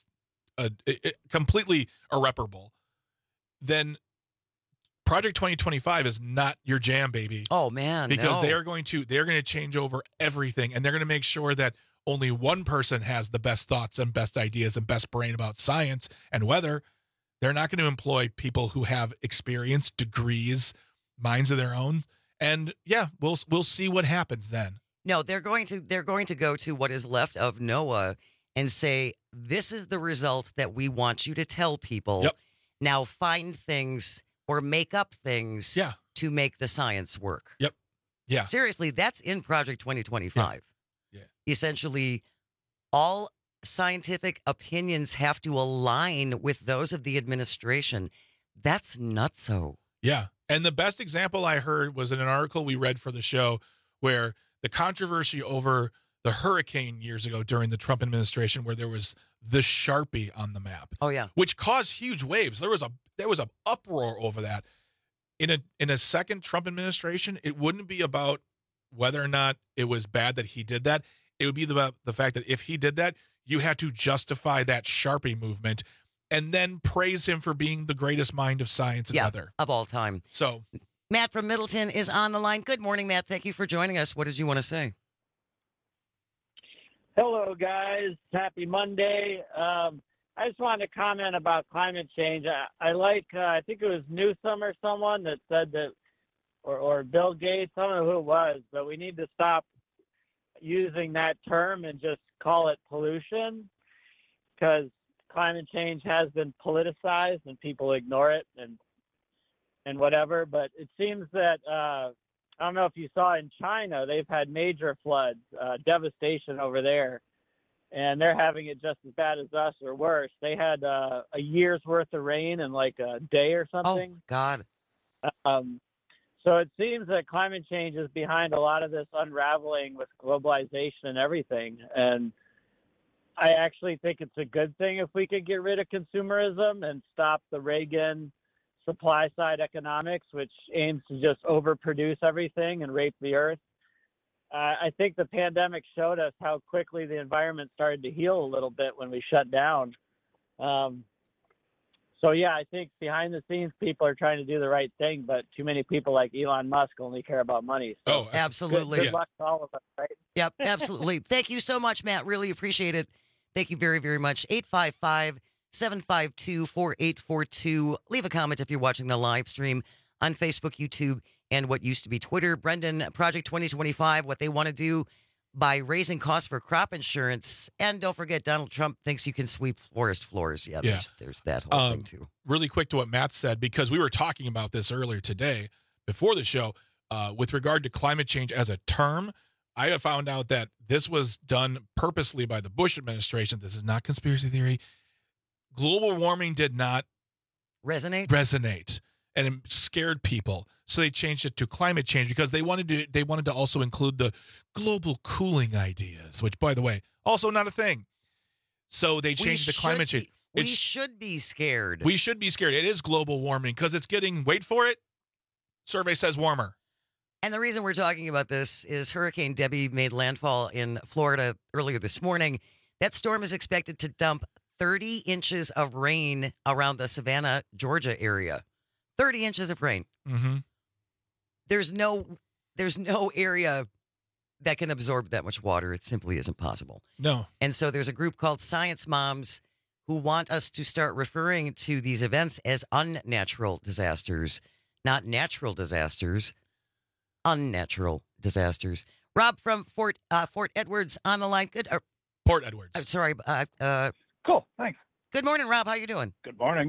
completely irreparable. Then Project 2025 is not your jam, baby. Oh man, because no. they're going to change over everything, and they're going to make sure that only one person has the best thoughts and best ideas and best brain about science and weather. They're not going to employ people who have experience, degrees, minds of their own. And yeah, we'll see what happens then. No, they're going to go to what is left of NOAA and say, this is the result that we want you to tell people. Yep. Now find things or make up things to make the science work. Yep. Yeah. Seriously, that's in Project 2025. Yeah. Essentially, all scientific opinions have to align with those of the administration. That's nutso. Yeah. And the best example I heard was in an article we read for the show where the controversy over the hurricane years ago during the Trump administration, where there was the Sharpie on the map. Oh yeah. Which caused huge waves. There was a uproar over that. In a second Trump administration, it wouldn't be about whether or not it was bad that he did that. It would be about the fact that if he did that, you had to justify that Sharpie movement and then praise him for being the greatest mind of science and weather of all time. So Matt from Middleton is on the line. Good morning, Matt. Thank you for joining us. What did you want to say? Hello, guys. Happy Monday. I just wanted to comment about climate change. I think it was Newsom or someone that said that, or Bill Gates, I don't know who it was, but we need to stop using that term and just call it pollution, because climate change has been politicized and people ignore it and whatever. But it seems that I don't know if you saw in China, they've had major floods, devastation over there, and they're having it just as bad as us or worse. They had a year's worth of rain in like a day or something. Oh, God. So it seems that climate change is behind a lot of this unraveling with globalization and everything. And I actually think it's a good thing if we could get rid of consumerism and stop the Reagan supply side economics, which aims to just overproduce everything and rape the earth. I think the pandemic showed us how quickly the environment started to heal a little bit when we shut down. So yeah, I think behind the scenes, people are trying to do the right thing, but too many people like Elon Musk only care about money. So absolutely. Good luck to all of us, right? Yep, absolutely. Thank you so much, Matt. Really appreciate it. Thank you very, very much. 855-752-4842. Leave a comment if you're watching the live stream on Facebook, YouTube, and what used to be Twitter. Brendan, Project 2025, what they want to do by raising costs for crop insurance. And don't forget, Donald Trump thinks you can sweep forest floors. Yeah, there's that whole thing, too. Really quick to what Matt said, because we were talking about this earlier today before the show, with regard to climate change as a term. I have found out that this was done purposely by the Bush administration. This is not conspiracy theory. Global warming did not resonate, and it scared people. So they changed it to climate change because they wanted to also include the global cooling ideas, which, by the way, also not a thing. So they changed the climate change. We should be scared. We should be scared. It is global warming because it's getting, wait for it, survey says warmer. And the reason we're talking about this is Hurricane Debbie made landfall in Florida earlier this morning. That storm is expected to dump 30 inches of rain around the Savannah, Georgia area. 30 inches of rain. Mm-hmm. There's no area that can absorb that much water. It simply isn't possible. No. And so there's a group called Science Moms who want us to start referring to these events as unnatural disasters, not natural disasters, unnatural disasters. Rob from Fort Edwards on the line. Good. Port Edwards. I'm sorry. Cool. Thanks. Good morning, Rob. How you doing? Good morning.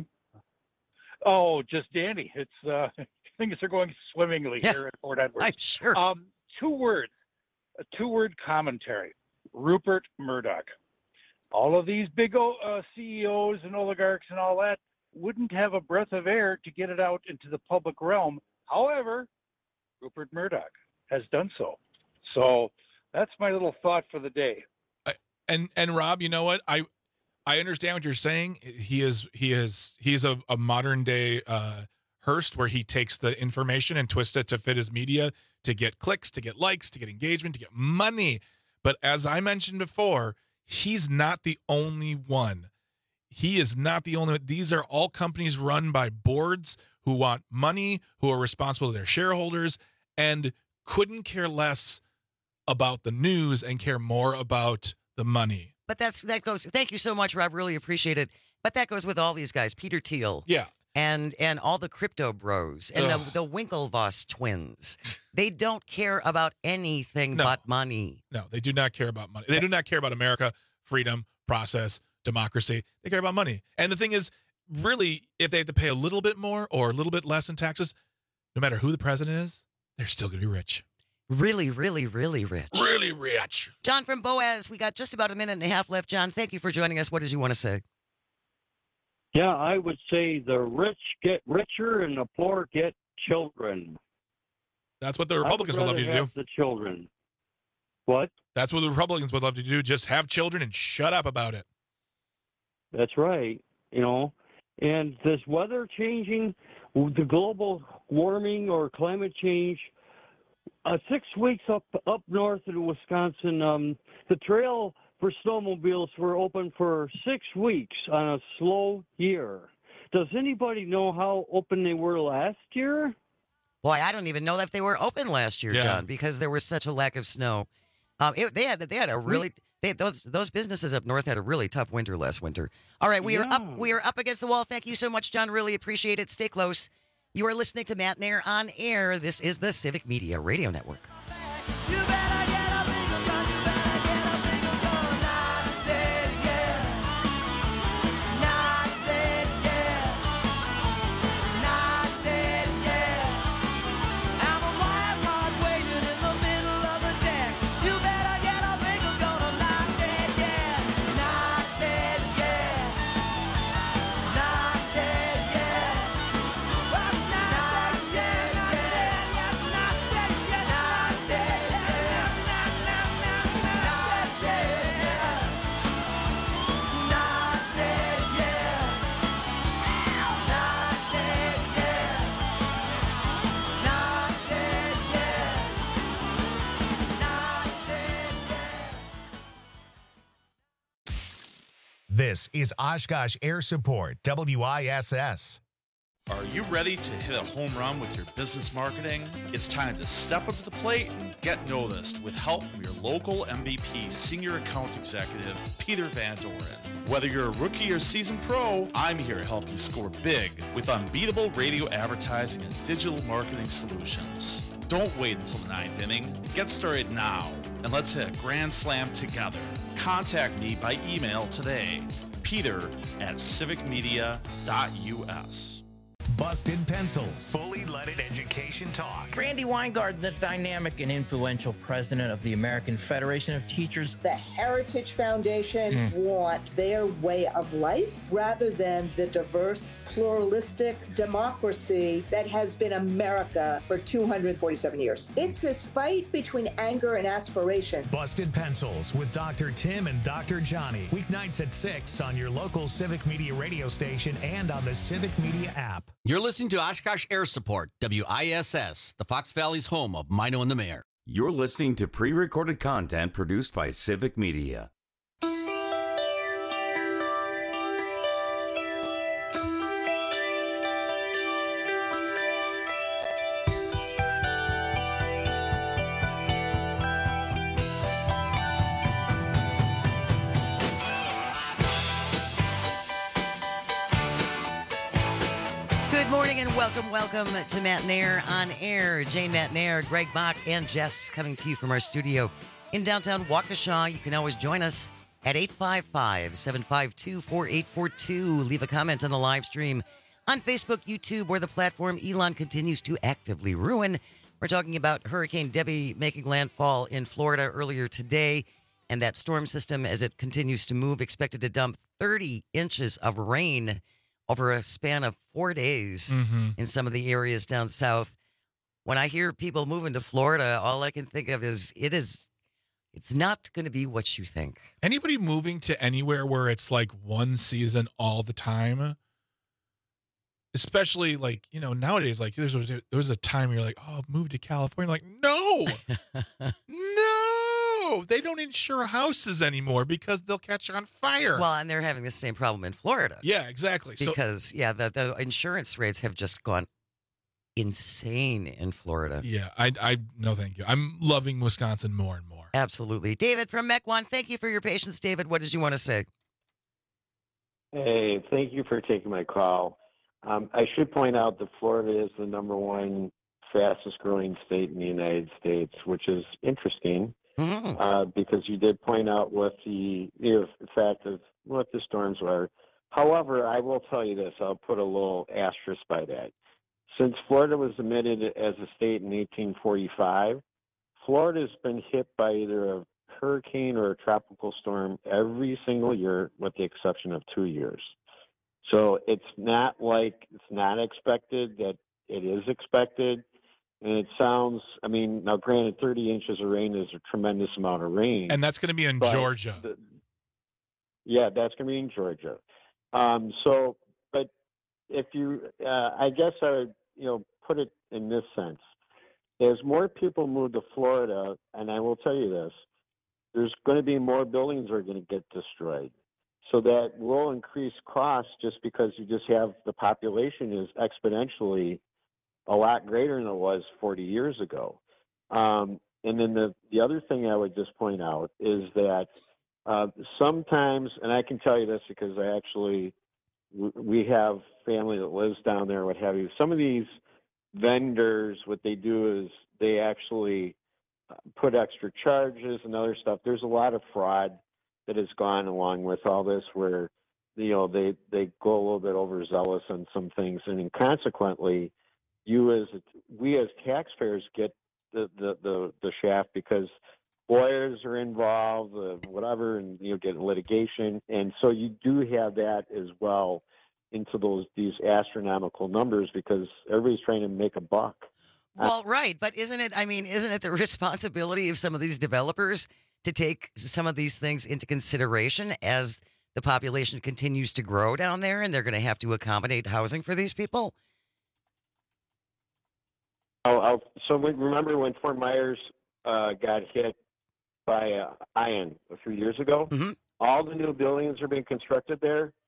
Oh, just dandy. It's things are going swimmingly here at Fort Edwards. I'm sure. Two words. A two-word commentary. Rupert Murdoch. All of these big CEOs and oligarchs and all that wouldn't have a breath of air to get it out into the public realm. However, Rupert Murdoch has done so. So that's my little thought for the day. And Rob, you know what? I understand what you're saying. He's a modern day Hearst, where he takes the information and twists it to fit his media to get clicks, to get likes, to get engagement, to get money. But as I mentioned before, he's not the only one. He is not the only one. These are all companies run by boards who want money, who are responsible to their shareholders, and couldn't care less about the news and care more about the money. But that goes. Thank you so much, Rob. Really appreciate it. But that goes with all these guys. Peter Thiel. Yeah. And all the crypto bros and the Winklevoss twins. They don't care about anything but money. No, they do not care about money. They do not care about America, freedom, process, democracy. They care about money. And the thing is, really, if they have to pay a little bit more or a little bit less in taxes, no matter who the president is, they're still going to be rich. Really, really, really rich. Really rich. John from Boaz, we got just about a minute and a half left. John, thank you for joining us. What did you want to say? Yeah, I would say the rich get richer and the poor get children. That's what the Republicans would love you to do. The children. What? That's what the Republicans would love you to do. Just have children and shut up about it. That's right. You know, and this weather changing, the global warming or climate change, 6 weeks up north in Wisconsin, the trail for snowmobiles were open for 6 weeks on a slow year. Does anybody know how open they were last year? Boy, I don't even know if they were open last year, John, because there was such a lack of snow. They had a really those businesses up north had a really tough winter last winter. All right, we are up against the wall. Thank you so much, John. Really appreciate it. Stay close. You are listening to Matt Nair on air. This is the Civic Media Radio Network. This is Oshkosh Air Support, WISS. Are you ready to hit a home run with your business marketing? It's time to step up to the plate and get noticed with help from your local MVP Senior Account Executive, Peter Van Doren. Whether you're a rookie or seasoned pro, I'm here to help you score big with unbeatable radio advertising and digital marketing solutions. Don't wait until the ninth inning. Get started now, and let's hit a grand slam together. Contact me by email today, peter@civicmedia.us. Busted Pencils. Fully leaded education talk. Randy Weingarten, the dynamic and influential president of the American Federation of Teachers. The Heritage Foundation want their way of life rather than the diverse, pluralistic democracy that has been America for 247 years. It's this fight between anger and aspiration. Busted Pencils with Dr. Tim and Dr. Johnny. Weeknights at 6 on your local Civic Media radio station and on the Civic Media app. You're listening to Oshkosh Air Support, WISS, the Fox Valley's home of Mino and the Mayor. You're listening to pre-recorded content produced by Civic Media. Welcome to Matt Nair on Air. Jane Matt Nair, Greg Bach, and Jess coming to you from our studio in downtown Waukesha. You can always join us at 855-752-4842. Leave a comment on the live stream on Facebook, YouTube, or the platform Elon continues to actively ruin. We're talking about Hurricane Debbie making landfall in Florida earlier today, and that storm system, as it continues to move, expected to dump 30 inches of rain over a span of 4 days in some of the areas down south. When I hear people moving to Florida, all I can think of is it's not going to be what you think. Anybody moving to anywhere where it's like one season all the time, especially like, nowadays, like there was a time where you're like, oh, move to California. Like, no, no, they don't insure houses anymore because they'll catch on fire. Well, and they're having the same problem in Florida. Yeah, exactly. Because, the insurance rates have just gone insane in Florida. Yeah, I no, thank you. I'm loving Wisconsin more and more. Absolutely. David from Mequon, thank you for your patience. David, what did you want to say? Hey, thank you for taking my call. I should point out that Florida is the #1 fastest growing state in the United States, which is interesting. Because you did point out what the fact of what the storms were. However, I will tell you this. I'll put a little asterisk by that. Since Florida was admitted as a state in 1845, Florida's been hit by either a hurricane or a tropical storm every single year with the exception of 2 years. So it's not expected that it is expected. And it sounds, now granted, 30 inches of rain is a tremendous amount of rain. And that's going to be in Georgia. That's going to be in Georgia. But if you, I guess I would, put it in this sense. As more people move to Florida, and I will tell you this, there's going to be more buildings that are going to get destroyed. So that will increase costs just because you just have the population is exponentially a lot greater than it was 40 years ago. And then the other thing I would just point out is that sometimes, and I can tell you this because we have family that lives down there, what have you. Some of these vendors, what they do is they actually put extra charges and other stuff. There's a lot of fraud that has gone along with all this where, they go a little bit overzealous on some things. And then consequently, we as taxpayers get the shaft because lawyers are involved, whatever, and get litigation, and so you do have that as well into these astronomical numbers because everybody's trying to make a buck. Well, right, but isn't it the responsibility of some of these developers to take some of these things into consideration as the population continues to grow down there, and they're going to have to accommodate housing for these people? So remember when Fort Myers got hit by Ian a few years ago? Mm-hmm. All the new buildings are being constructed there.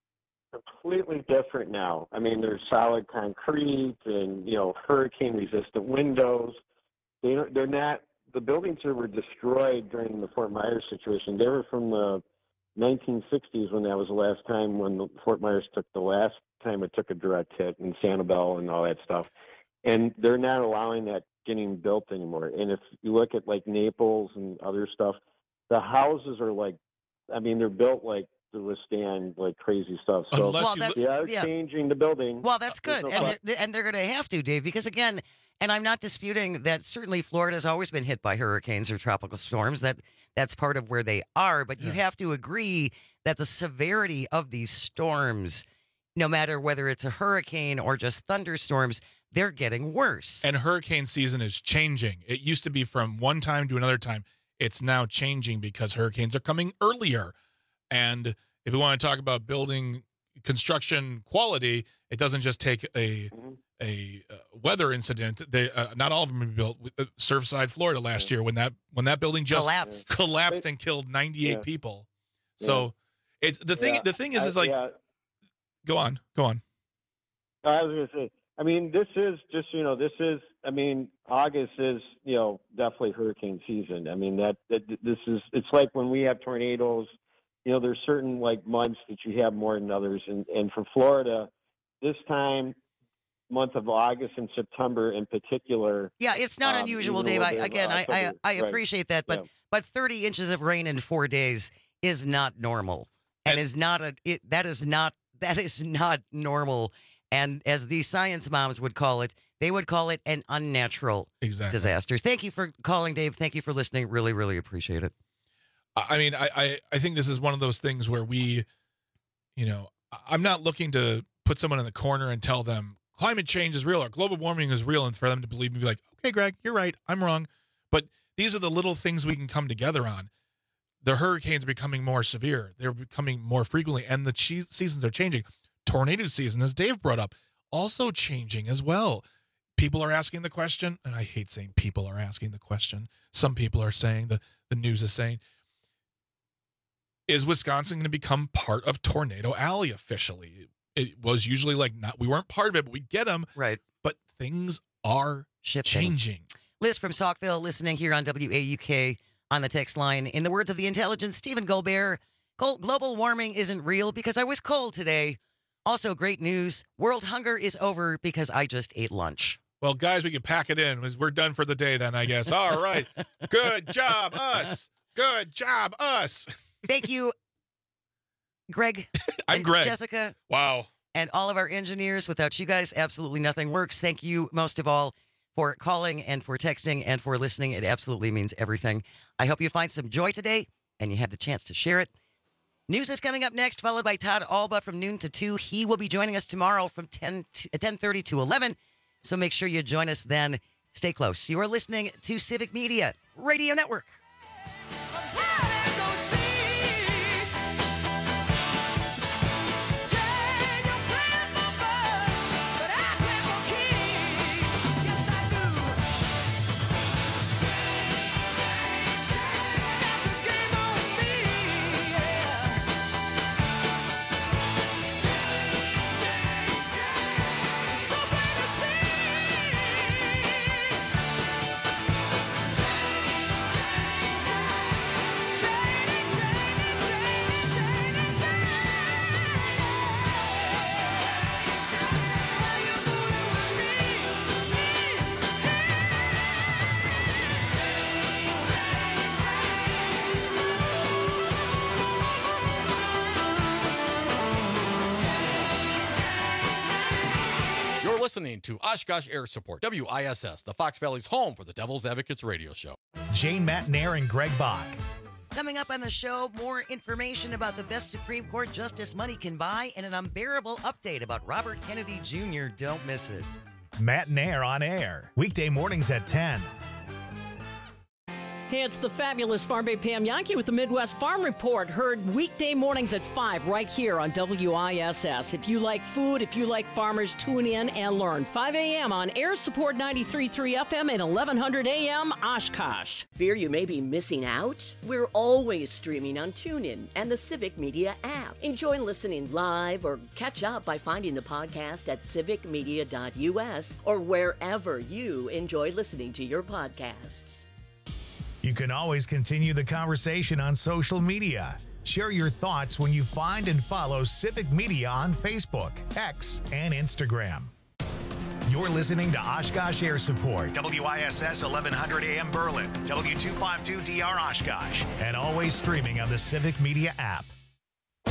completely different now. I mean, there's solid concrete and, hurricane-resistant windows. They're not, the buildings that were destroyed during the Fort Myers situation, they were from the 1960s when that was the last time when Fort Myers took a direct hit, and Sanibel and all that stuff. And they're not allowing that getting built anymore. And if you look at like Naples and other stuff, the houses are they're built like to withstand like crazy stuff. So they are changing the building. Well, that's good. And they're going to have to, Dave, because again, and I'm not disputing that certainly Florida has always been hit by hurricanes or tropical storms. That's part of where they are. But you have to agree that the severity of these storms, no matter whether it's a hurricane or just thunderstorms, they're getting worse. And hurricane season is changing. It used to be from one time to another time. It's now changing because hurricanes are coming earlier. And if we want to talk about building construction quality, it doesn't just take a weather incident. They not all of them have been built. Surfside, Florida, last year when that building just collapsed and killed 98 people. So it's the thing. The thing is like, go on. I was going to say. I mean, this is just August is definitely hurricane season. I mean it's like when we have tornadoes. There's certain like months that you have more than others, and for Florida, this time. Month of August and September in particular. Yeah, it's not unusual, Dave. I appreciate that, but 30 inches of rain in 4 days is not normal, and that is not normal. And as these science moms would call it, they would call it an unnatural disaster. Thank you for calling, Dave. Thank you for listening. Really, really appreciate it. I mean, I think this is one of those things where I'm not looking to put someone in the corner and tell them climate change is real or global warming is real, and for them to believe me, be like, okay, Greg, you're right, I'm wrong. But these are the little things we can come together on. The hurricanes are becoming more severe. They're becoming more frequently, and the seasons are changing. Tornado season, as Dave brought up, also changing as well. People are asking the question, and I hate saying people are asking the question. Some people are saying, the news is saying, is Wisconsin going to become part of Tornado Alley officially? It was usually like we weren't part of it, but we get them. Right. But things are changing. Liz from Saukville listening here on WAUK on the text line. In the words of the intelligent Stephen Goldbear, global warming isn't real because I was cold today. Also, great news. World hunger is over because I just ate lunch. Well, guys, we can pack it in. We're done for the day then, I guess. All right. Good job, us. Good job, us. Thank you, Greg. I'm Greg. Jessica. Wow. And all of our engineers. Without you guys, absolutely nothing works. Thank you most of all for calling and for texting and for listening. It absolutely means everything. I hope you find some joy today and you have the chance to share it. News is coming up next, followed by Todd Alba from noon to 2. He will be joining us tomorrow from 10:30 to 11. So make sure you join us then. Stay close. You are listening to Civic Media Radio Network. Listening to Oshkosh Air Support, WISS, the Fox Valley's home for the Devil's Advocates radio show. Jane Matnair and Greg Bach. Coming up on the show, more information about the best Supreme Court justice money can buy and an unbearable update about Robert Kennedy Jr. Don't miss it. Matnair on air, weekday mornings at 10. Hey, it's the fabulous Farm Bay Pam Yankee with the Midwest Farm Report. Heard weekday mornings at 5 right here on WISS. If you like food, if you like farmers, tune in and learn. 5 a.m. on Air Support 93.3 FM and 1100 a.m. Oshkosh. Fear you may be missing out? We're always streaming on TuneIn and the Civic Media app. Enjoy listening live or catch up by finding the podcast at civicmedia.us or wherever you enjoy listening to your podcasts. You can always continue the conversation on social media. Share your thoughts when you find and follow Civic Media on Facebook, X, and Instagram. You're listening to Oshkosh Air Support, WISS 1100 AM Berlin, W252DR Oshkosh, and always streaming on the Civic Media app.